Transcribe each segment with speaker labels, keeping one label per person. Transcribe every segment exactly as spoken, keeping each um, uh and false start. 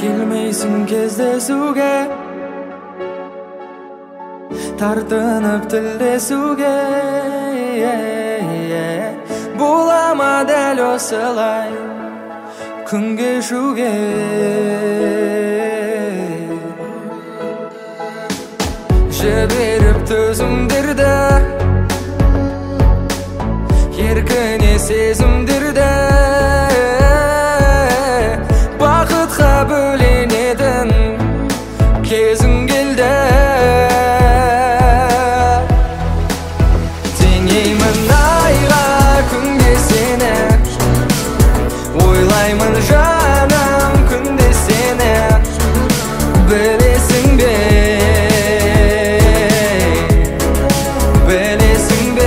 Speaker 1: келмейсің кездесуге, тартынып тілдесуге. Бола ма дәл осылай күн кешуге? Жіберіп төзімдерді, еркіне сезімдерді, бақытқа бөленетін кезің келді. Теңеймін айға күнге сені, ойлаймын жаным күнде сені. Білесің бе, білесің бе,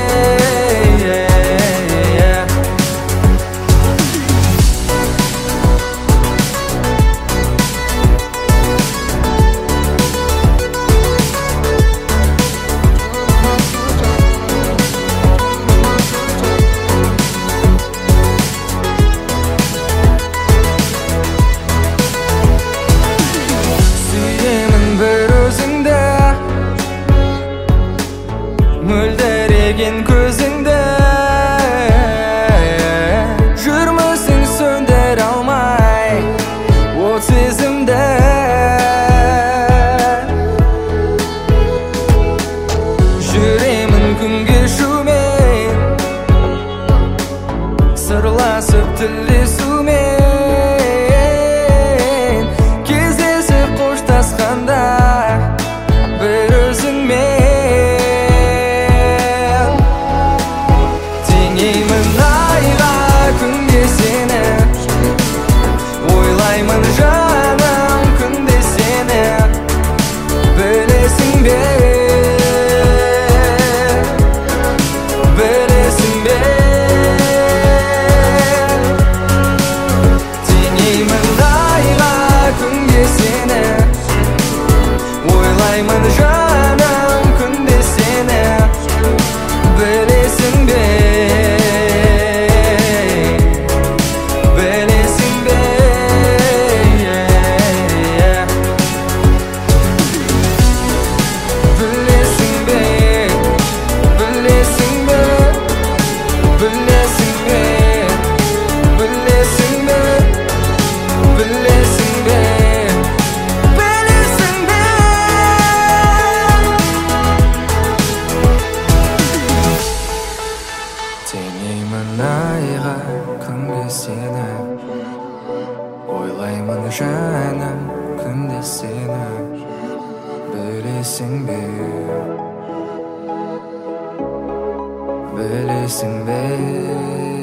Speaker 1: мөлдіреген көзіңді, жүрмісің сөндіре алмай от сезімді. Жүремін күн кешумен, сырласып тілдесумен, кездесіп қоштасқанда бір өзіңмен. Ойлаймын жаным күнде сені. Білесің бе, білесің бе, теңеймін айға күнге сені. Ойлаймын жаным күнде сені. Білесің бе, теңеймін айға күнге сені. Ойлаймын жаным күнде сені. Білесің бе, білесің бе.